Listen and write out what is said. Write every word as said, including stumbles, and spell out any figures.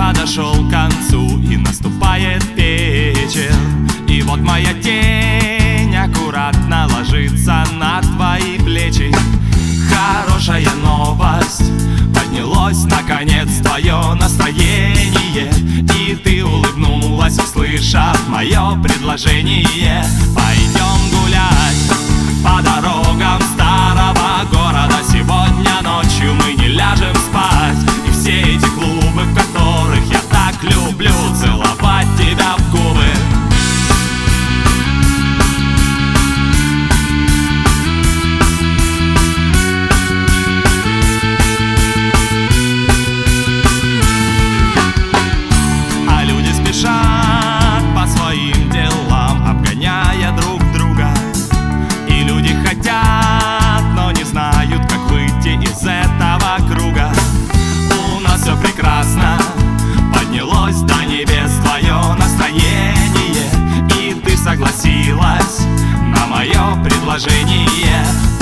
подошел к концу, и наступает вечер. И вот моя тень аккуратно ложится на твои плечи. Хорошая новость, поднялось наконец твое настроение, и ты улыбнулась, услышав мое предложение. Пойдем гулять по дорогам старого города. Сегодня ночью мы не ляжем спать, и все эти клубы, в которых я так люблю целовать тебя в губы. А люди спешат по своим делам, обгоняя друг друга. И люди хотят, но не знают, как выйти из этого круга. У нас все прекрасно, поднялось до небес твое настроение, и ты согласилась на мое предложение.